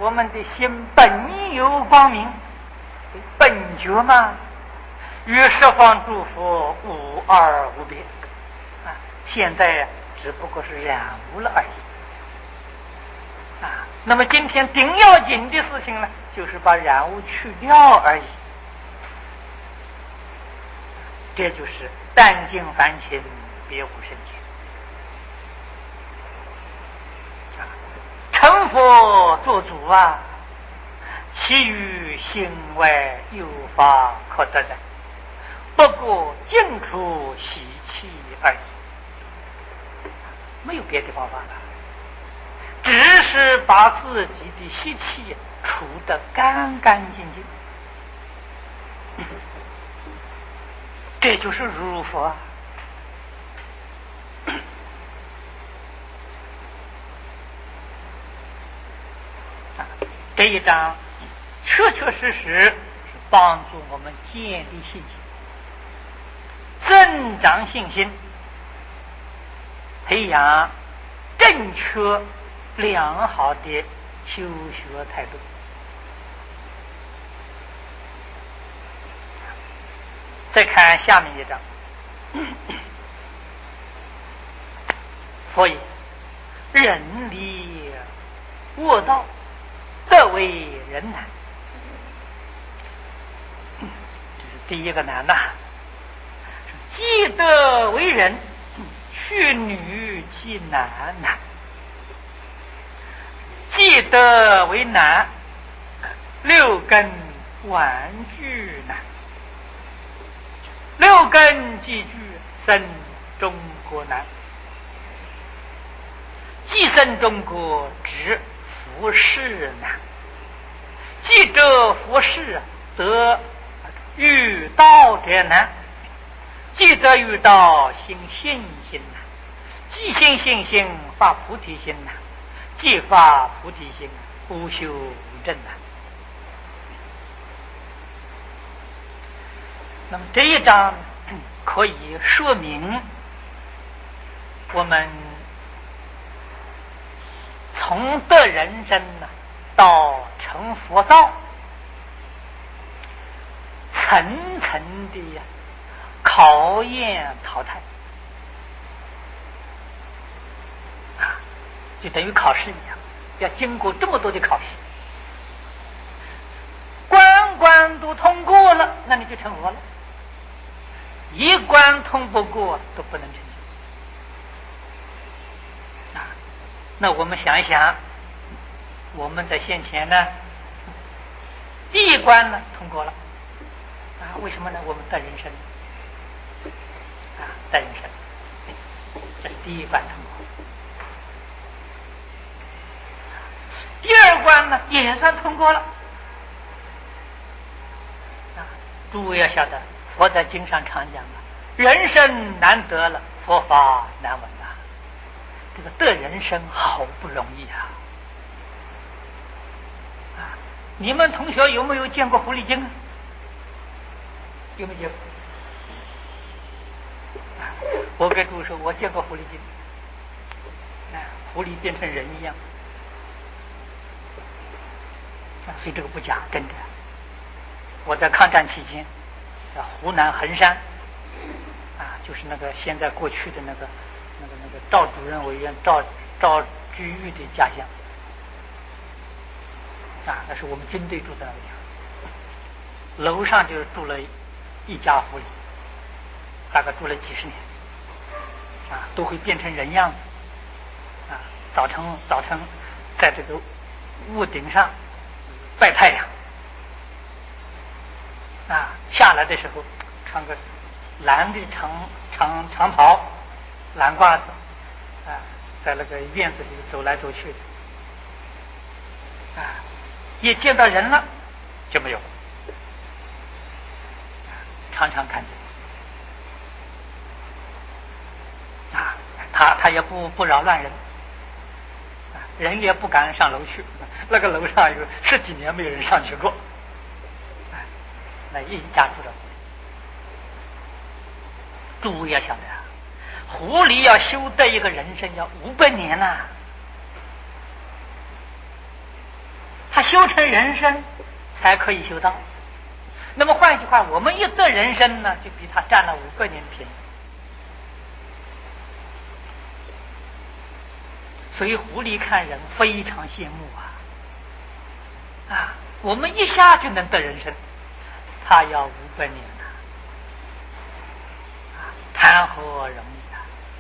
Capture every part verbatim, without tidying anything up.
我们的心本有光明，本觉嘛，与十方诸佛无二无别啊！现在只不过是染污了而已啊。那么今天顶要紧的事情呢，就是把染污去掉而已。这就是淡尽凡情，别无生趣。成佛做主啊，其余心外有法可得的，不过净除习气而已，没有别的方法了，只是把自己的习气除得干干净净，这就是入佛啊。这一章确确实实是帮助我们建立信心，增长信心，培养正确良好的修学态度。再看下面一章，所以人离恶道，得为人难，这是第一个难呐。既得为人，去女即难难；既得为难，六根玩具难。六根既具，生中国难。既生中国，知服事难。既得服事，得遇道者难。既得遇道，行信心难。既行信心，发菩提心难。既发菩提心，无修正难。那么这一章可以说明我们从得人生呢到成佛道，层层的考验淘汰啊，就等于考试一样，要经过这么多的考试，关关都通过了，那你就成佛了。一关通不过都不能成就啊！那我们想一想，我们在先前呢，第一关呢通过了啊，为什么呢？我们得人生啊，得人生，这是第一关通过。第二关呢也算通过了啊！诸位要晓得。佛在经上常讲啊，人生难得了，佛法难闻啊。这个得人生好不容易啊！啊，你们同学有没有见过狐狸精啊？有没有见过？啊，我给诸位说，我见过狐狸精。啊，狐狸变成人一样。啊，所以这个不假，真的。我在抗战期间。湖南衡山啊，就是那个现在过去的那个那个那个赵主任委员赵赵居玉的家乡啊，那是我们军队住在那个地方，楼上就住了一家狐狸，大概住了几十年啊，都会变成人样子啊，早晨早晨在这个屋顶上拜太阳。啊，下来的时候穿个蓝的长长长袍、蓝褂子，啊，在那个院子里走来走去的，啊，也见到人了就没有，啊，常常看见，啊，他他也不不扰乱人，啊，人也不敢上楼去，那个楼上有十几年没有人上去过。那一家住着诸位要晓得啊，狐狸要修得一个人生要五百年呐、啊， 他修成人身才可以修道。那么换句话，我们一得人身呢，就比他占了五个年便宜。所以狐狸看人非常羡慕啊！啊，我们一下就能得人身，他要五百年呐、啊，谈何容易啊！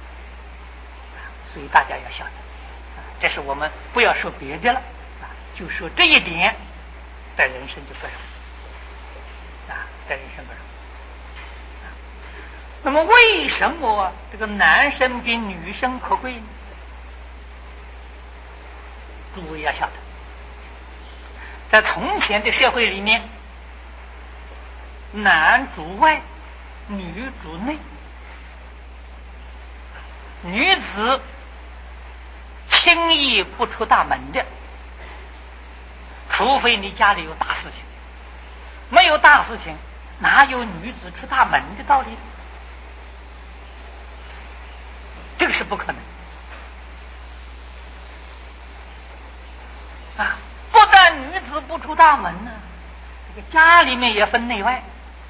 所以大家要晓得，啊，这是我们不要说别的了啊，就说这一点，得人身就不容易啊，得人身不容易。啊，那么为什么这个男生比女生可贵呢？诸位要晓得，在从前的社会里面，男主外，女主内，女子轻易不出大门的，除非你家里有大事情，没有大事情，哪有女子出大门的道理？这个是不可能。啊，不但女子不出大门呢，这个家里面也分内外。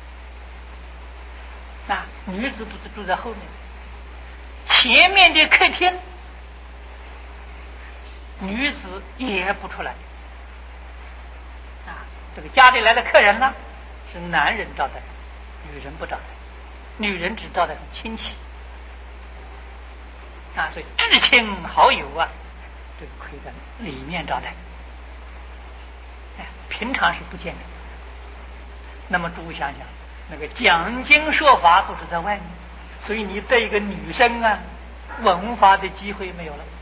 啊，女子住住在后面，前面的客厅，女子也不出来。啊，这个家里来的客人呢，是男人招待，女人不招待，女人只招待亲戚。啊，所以至亲好友啊，这个可以在里面招待。平常是不见的。那么诸位想想，那个讲经说法都是在外面，所以你对一个女生啊，文化的机会没有了。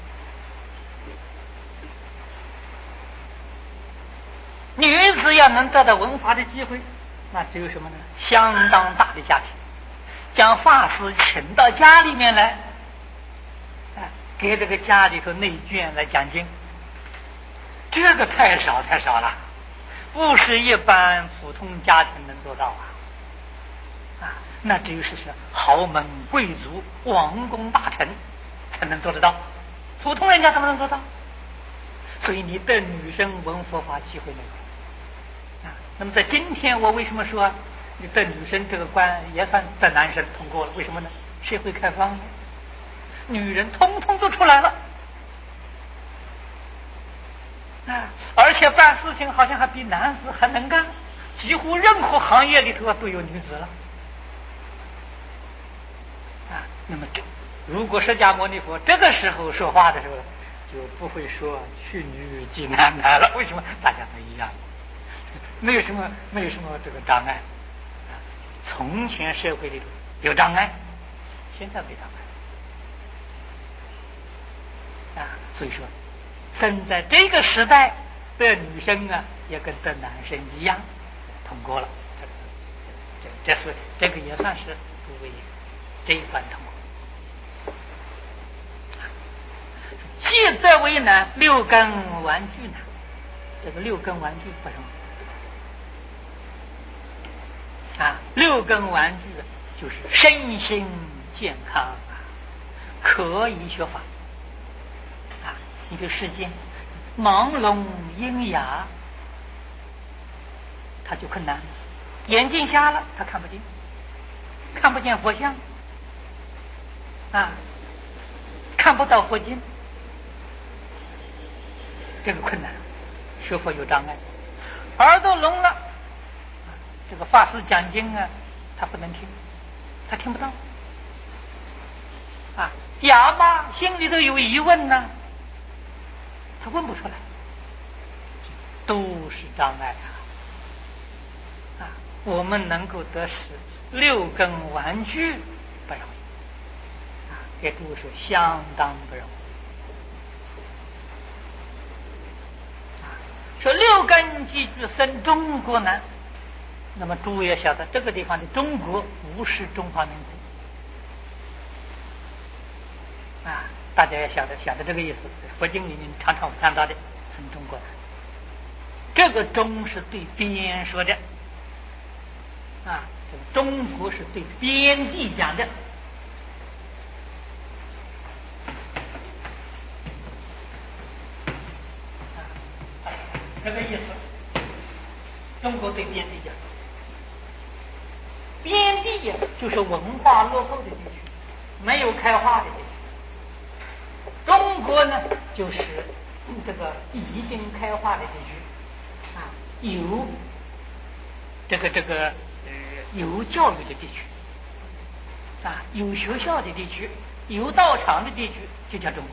女子要能得到文化的机会，那只有什么呢？相当大的家庭，将法师请到家里面来，哎，给这个家里头内眷来讲经，这个太少太少了。不是一般普通家庭能做到啊！啊，那只有是是豪门贵族、王公大臣才能做得到，普通人家怎么能做到？所以你对女生闻佛法机会没有啊？那么在今天，我为什么说你对女生这个关也算在男生通过了？为什么呢？社会开放了，女人通通都出来了。啊，而且办事情好像还比男子还能干，几乎任何行业里头都有女子了。啊，那么这如果释迦牟尼佛这个时候说话的时候，就不会说去女即男来了。为什么？大家都一样，没有什么没有什么这个障碍。啊，从前社会里头有障碍，现在没障碍。啊，所以说。生在这个时代的女生啊，也跟的男生一样通过了，这这这是这个也算是诸位这一关通过。既则为难，六根玩具难，这个六根玩具不容易啊。六根玩具就是身心健康啊，可以学法。你的世间盲聋喑哑，他就困难。眼睛瞎了，他看不见，看不见佛像啊，看不到佛经，这个困难，学佛有障碍。耳朵聋了，这个法师讲经啊，他不能听，他听不到啊。哑巴心里头有疑问呢，他问不出来，都是障碍啊！啊，我们能够得使六根玩具不容易啊，这都是相当不容易啊。说六根集聚生中国难，那么诸位要晓得，这个地方的中国不是中华民国啊。大家要晓得晓得这个意思，佛经里面常常看到的从中国来，这个中是对边说的啊，这个中国是对边地讲的。 这个意思。中国对边地讲，边地呀就是文化落后的地区，没有开化的地区。中国呢，就是这个已经开化的地区，啊，有这个这个呃有教育的地区，啊，有学校的地区，有道场的地区，就叫中国。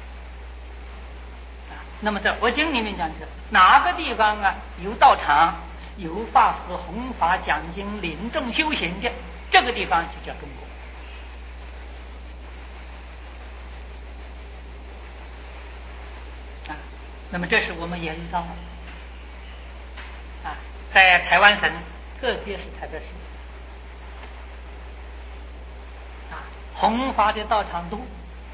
啊，那么在佛经里面讲的是哪个地方啊有道场？有法师弘法讲经领众修行的，这个地方就叫中国啊。那么这是我们也遇到了啊，在台湾省，特别是台北市啊，弘法的道场多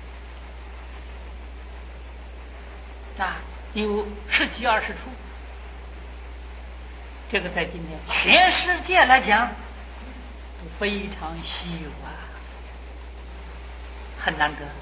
啊，有十几二十处。这个在今天全世界来讲非常稀有啊，很难得。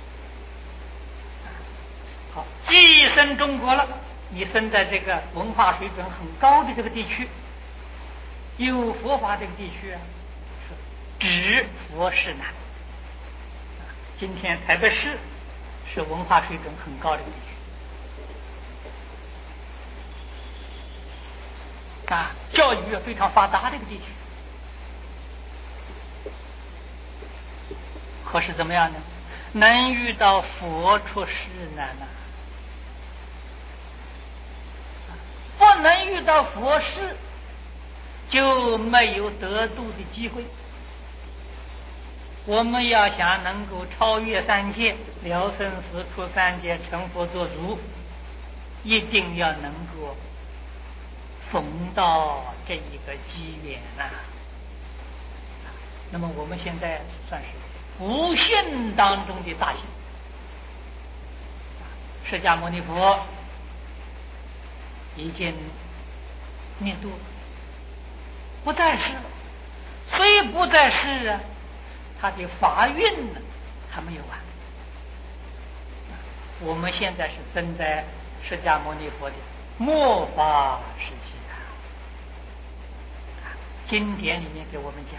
好，跻身中国了，你生在这个文化水准很高的这个地区，有佛法这个地区啊，是指佛是难。今天台北市是文化水准很高的地区。啊，教育非常发达的一个地区，可是怎么样呢？能遇到佛出世难呐、啊，不能遇到佛事，就没有得度的机会。我们要想能够超越三界，了生死出三界，成佛作主，一定要能够逢到这一个机缘呐、啊。那么我们现在算是不幸当中的大幸。释迦牟尼佛已经灭度了，不在世，虽不在世啊，他的法运呢还没有完。我们现在是生在释迦牟尼佛的末法时期啊。经典里面给我们讲，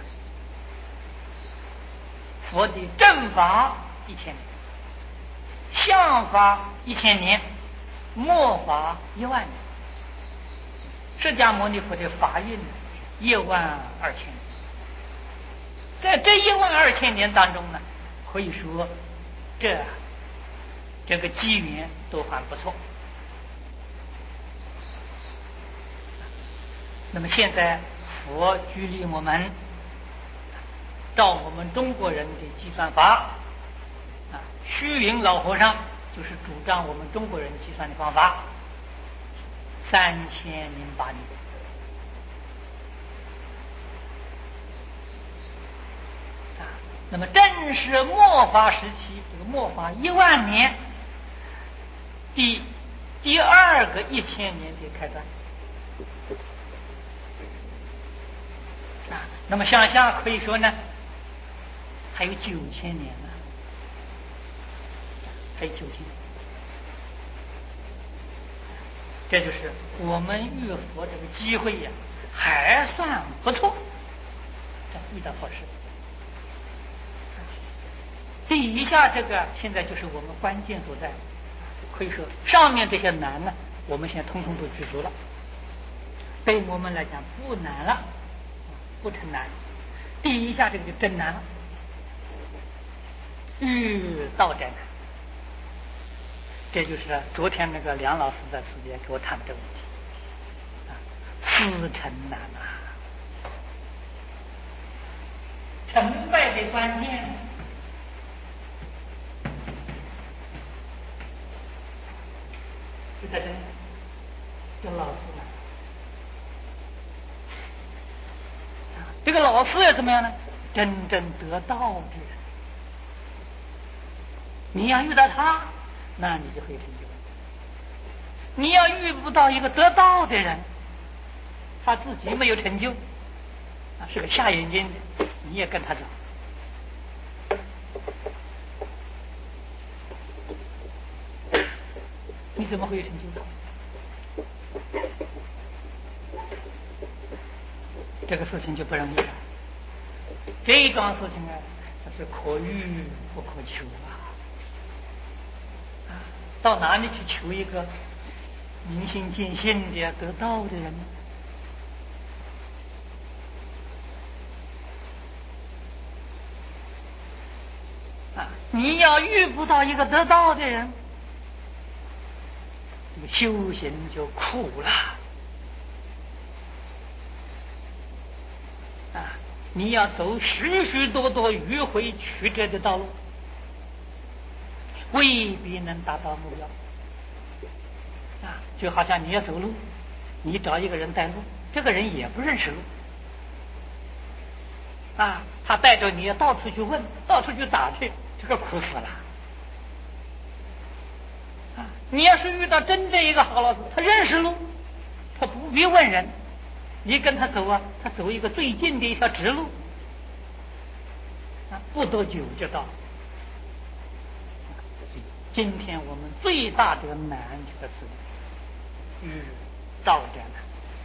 佛的正法一千年，相法一千年，末法一万年。释迦牟尼佛的法运一万二千年，在这一万二千年当中呢，可以说这这个机缘都还不错。那么现在佛举例我们，照我们中国人的计算法啊，虚云老和尚就是主张我们中国人计算的方法，三千零八年。啊，那么正是末法时期，这个末法一万年，第第二个一千年的开端。啊，那么向下可以说呢，还有九千年呢，还有九千年。这就是我们遇佛这个机会呀、啊，还算不错。这遇到佛事，底下这个现在就是我们关键所在。可以说上面这些难呢，我们现在通通都具足了，对我们来讲不难了。不成难，第一下这个就真难了，遇到真难。这就是昨天那个梁老师在时间给我谈这个问题啊，思成难啊，成败的关键就在这里，这老师难。这个老师要怎么样呢？真正得道的人，你要遇到他，那你就会成就。你要遇不到一个得道的人，他自己没有成就，啊，是个瞎眼睛的，你也跟他走，你怎么会有成就呢？ 这个事情就不容易了。这一桩事情啊，这是可遇不可求啊！啊，到哪里去求一个明心见性的得道的人呢？啊，你要遇不到一个得道的人，你修行就苦了。啊，你要走许许多多迂回曲折的道路，未必能达到目标。啊，就好像你要走路，你找一个人带路，这个人也不认识路。啊，他带着你到处去问，到处去打听，这个苦死了。啊，你要是遇到真正一个好老师，他认识路，他不必问人，你跟他走啊，他走一个最近的一条直路，啊，不多久就到。所以今天我们最大的难就是遇道者难。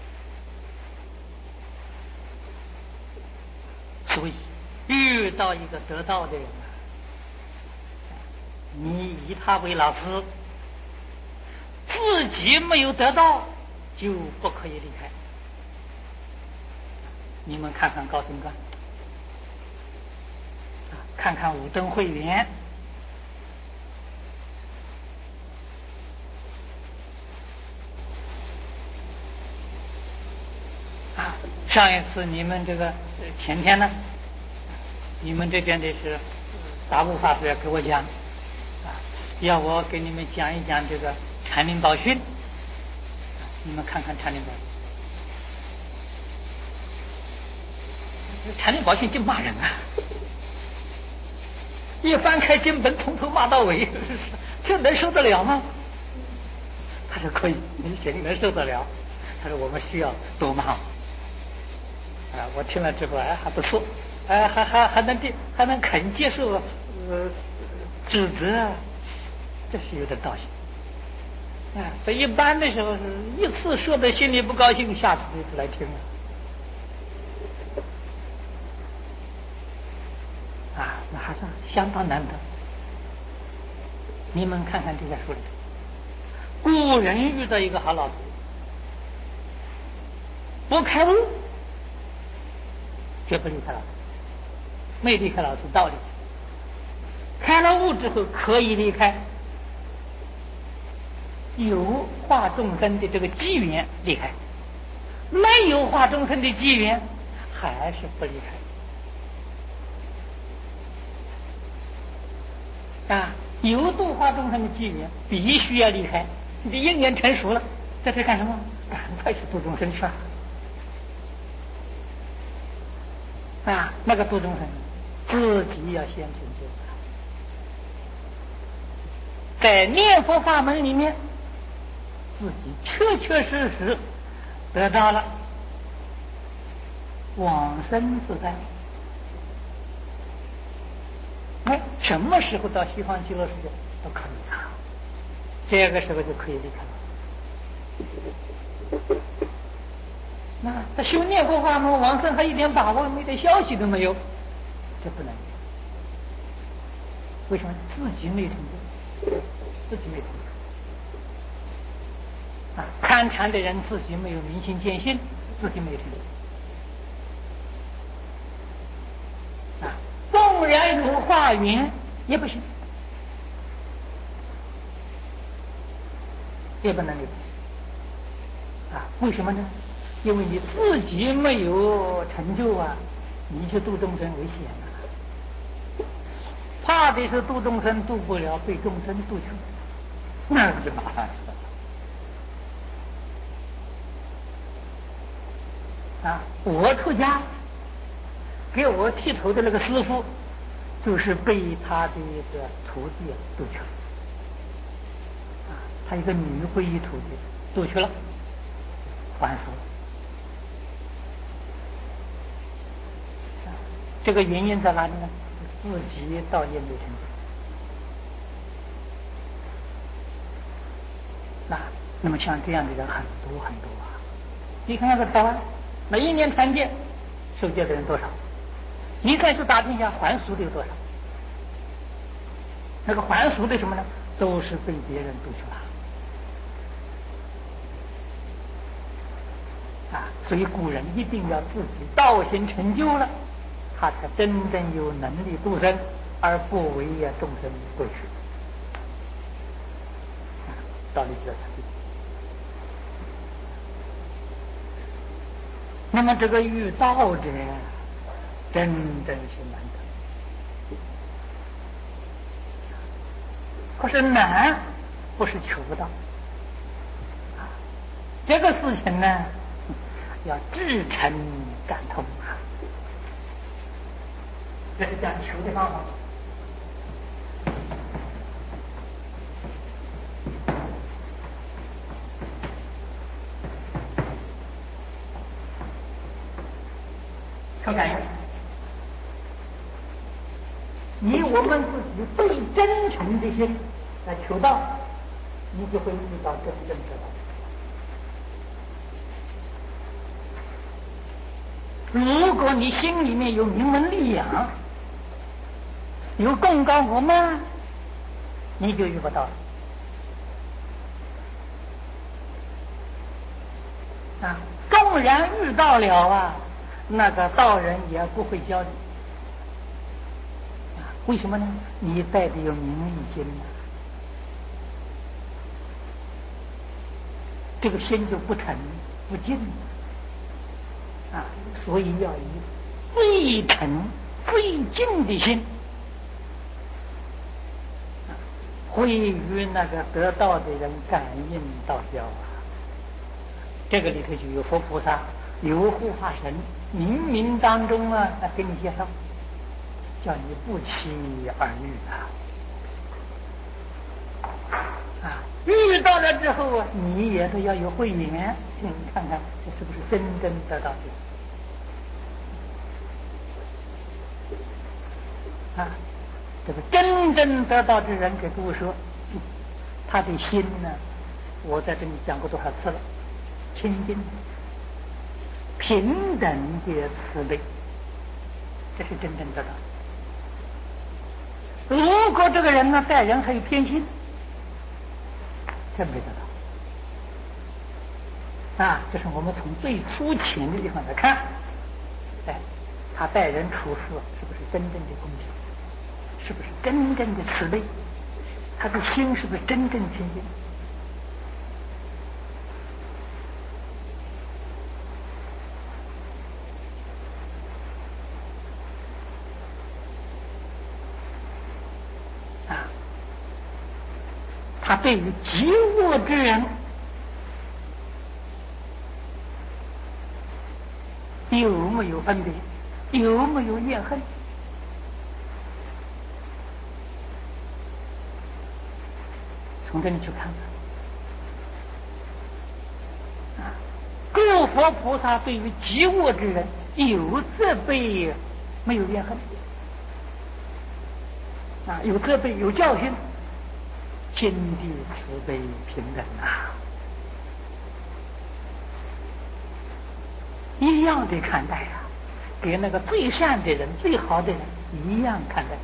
所以遇到一个得道的人啊，你以他为老师，自己没有得到就不可以离开。你们看看高僧观，看看五灯会员，啊，上一次你们这个前天呢，你们这边的是达悟法师要给我讲，啊，要我给你们讲一讲这个禅林宝训，啊，你们看看禅林宝训，禅林宝训就骂人啊，一翻开经本从头骂到尾，这能受得了吗？他说可以，你行能受得了。他说我们需要多骂。啊，我听了之后，哎，还不错，哎，还还还能接，还能肯接受呃指责，这是有点道行。啊，这一般的时候是一次说的心里不高兴，下次就不来听了。啊，那还是相当难得。你们看看这些书里，古人遇到一个好老师，不开悟，绝不离开老师，没离开老师道理。开了悟之后可以离开，有化众生的这个机缘离开，没有化众生的机缘还是不离开。啊，有度化众生的机缘必须要离开，你的因缘成熟了，在这干什么？赶快去度众生去啊！啊，那个度众生自己要先成就，在念佛法门里面，自己确确实实得到了往生自在。哎，什么时候到西方极乐世界都可以啊，这个时候就可以离开了。那他修念佛法门往生还一点把握没，点消息都没有，这不能。为什么？自己没成就，自己没成就。啊，参禅的人自己没有明心见性，自己没成就。啊，纵然有化缘也不行，也不能离开。啊，为什么呢？因为你自己没有成就啊，你去度众生危险啊！怕的是度众生度不了，被众生度去，那就麻烦死了。啊，我出家给我剃头的那个师傅，就是被他的一个徒弟度去了。啊，他一个女皈依徒弟度去了，还俗了。这个原因在哪里呢？自己道业没成就。那那么像这样的人很多很多啊！你看那个台湾，每一年参见受戒的人多少？你再去打听一下还俗的有多少？那个还俗的什么呢？都是被别人读去了啊！所以古人一定要自己道行成就了，他才真正有能力度生，而不为也众生度去。啊，道理就在这里。那么这个遇道者，真正是难得。可是难，不是求不到啊！这个事情呢，要至诚感通啊！这是讲求的方法。求感应，以我们自己最真诚的心来求道，你就会遇到真正得到。如果你心里面有名闻利养，有功高我慢，你就遇不到了啊！纵然遇到了啊，那个道人也不会教你啊！为什么呢？你带的有名利心啊，这个心就不诚不敬啊！所以要以最诚最敬的心，啊，会与那个得道的人感应道交啊！这个里头就有佛菩萨，有护法神，冥冥当中啊，来给你介绍，叫你不期而遇啊！啊，遇到了之后啊，你也是要有慧眼，你看看这是不是真正得到的啊？这个真正得到的人给诸位说，他的心呢，我在这里讲过多少次了，清净平等的慈悲，这是真正得到。如果这个人呢待人还有偏心，真没得到啊！这是我们从最粗浅的地方来看，哎，他待人处事是不是真正的公平？是不是真正的慈悲？他的心是不是真正清净？啊，他对于极恶之人有没有分别？有没有怨恨？从这里去看看啊，诸佛菩萨对于极恶之人有责备，没有怨恨啊，有责备，有教训，心地慈悲平等啊，一样的看待啊，给那个最善的人、最好的人一样看待。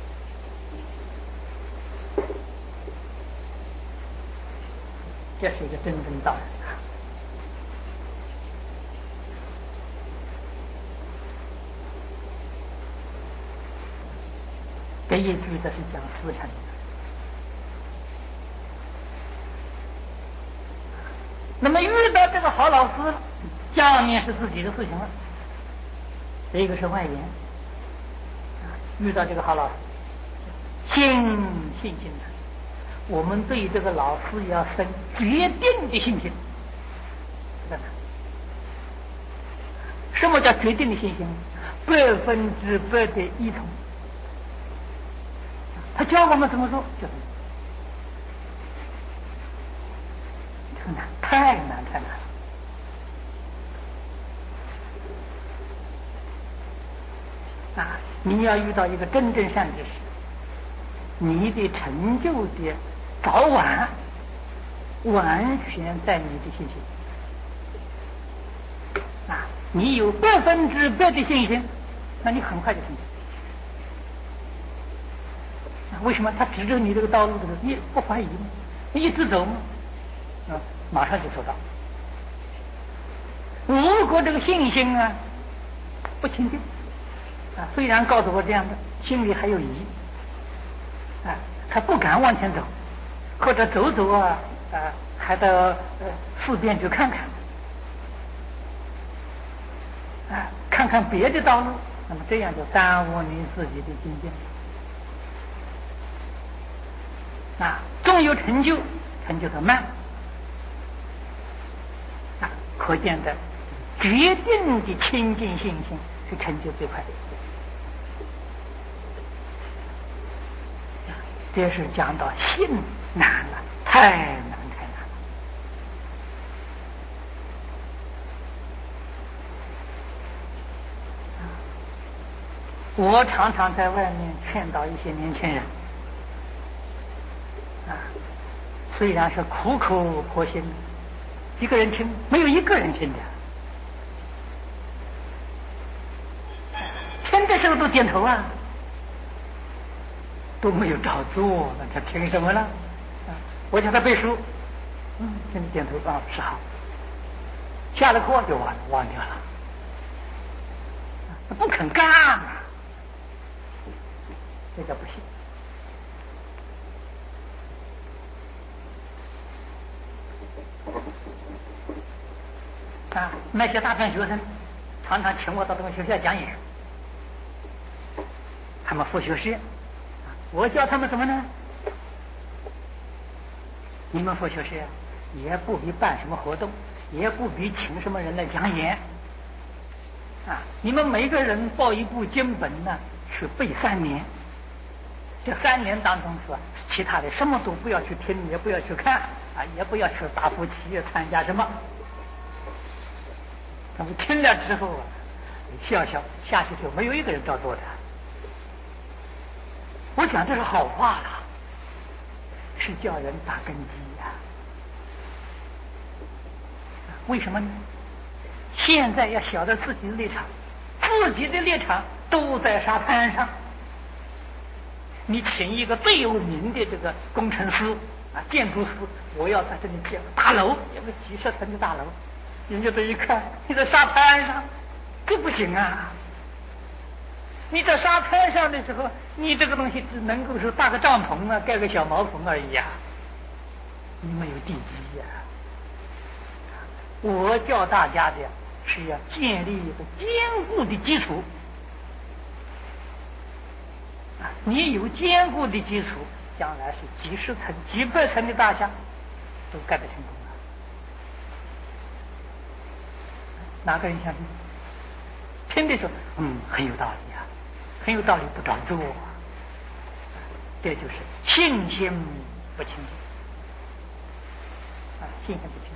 这是一个真正道人啊！这一句这是讲师承的。那么遇到这个好老师了，下面是自己的事情了。这个是外延啊，遇到这个好老师，信信心的。我们对这个老师要生决定的信心。什么叫决定的信心？百分之百的依从。他教我们怎么做就怎么做。这个难，太难太难了啊！你要遇到一个真正善知识，你的成就的早晚完全在你的信心啊，你有百分之百的信心，那你很快就成就。啊，为什么？他指着你这个道路的时候，你不怀疑吗？你一直走吗？啊，马上就走到。如果这个信心啊不清净啊，虽然告诉我这样的，心里还有疑，啊，还不敢往前走，或者走走啊啊，还到呃四边去看看，啊，看看别的道路，那么这样就耽误你自己的精进。啊，终有成就，成就的慢，啊，可见的决定的清净信心是成就最快的。这是讲到信难了，太难太难了。我常常在外面劝导一些年轻人，啊，虽然是苦口婆心，几个人听，没有一个人听的，听的时候都点头啊，都没有照做，那他听什么呢？啊，我叫他背书，嗯，跟你点头啊，是好。下了课就忘了，忘掉了，他不肯干啊，这叫不信。啊，那些大专学生常常请我到他们学校讲演，他们复学时，我教他们什么呢？你们复学时也不必办什么活动，也不必请什么人来讲演，啊，你们每个人报一部经本呢，去背三年。这三年当中说，其他的什么都不要去听，也不要去看，啊，也不要去打夫棋参加什么。他们听了之后啊，笑笑下去就没有一个人照做的。我讲这是好话了，是叫人打根基呀、啊。为什么呢？现在要晓得自己的立场，自己的立场都在沙滩上。你请一个最有名的这个工程师啊，建筑师，我要在这里建大楼，有个几十层的大楼。人家这一看，你在沙滩上，这不行啊！你在沙滩上的时候，你这个东西只能够是搭个帐篷啊，盖个小茅棚而已啊，你没有地基呀、啊。我教大家的是要建立一个坚固的基础啊，你有坚固的基础，将来是几十层、几百层的大厦都盖得成功。哪个人相信？听的时候，嗯，很有道理啊，很有道理，不照做啊，这就是信心不清净啊，信心不清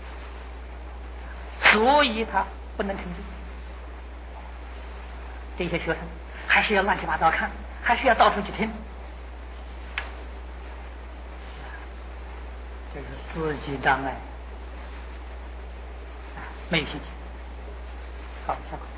净，所以他不能成就。这些学生还是要乱七八糟看，还是要到处去听，这是自己障碍，没有信心。好，下课。